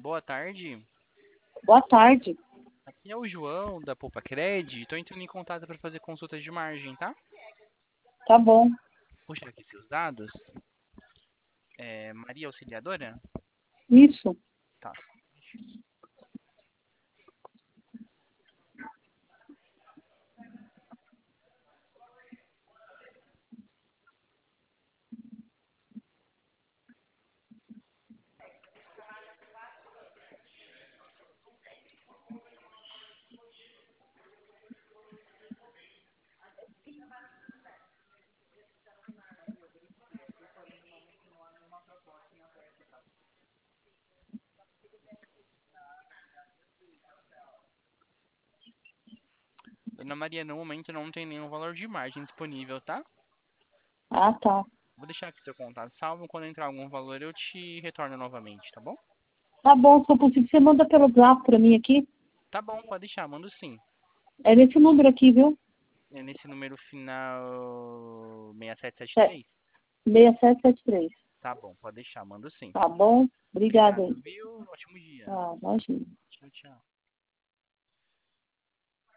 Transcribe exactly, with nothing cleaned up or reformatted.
boa tarde. Boa tarde. Aqui é o João, da Poupa Cred. Estou entrando em contato para fazer consultas de margem, tá? Tá bom. Puxa aqui seus dados. É, Maria Auxiliadora? Isso. Tá. Dona Maria, no momento não tem nenhum valor de margem disponível, tá? Ah, tá. Vou deixar aqui seu contato salvo. Quando entrar algum valor, eu te retorno novamente, tá bom? Tá bom, se eu conseguir, você manda pelo zap pra mim aqui. Tá bom, pode deixar, mando sim. É nesse número aqui, viu? É nesse número final seis sete sete É, três? seis sete sete três. Tá bom, pode deixar, mando sim. Tá bom? Obrigada Obrigado, aí. viu? Ótimo dia. Ah, imagina. Tchau, tchau.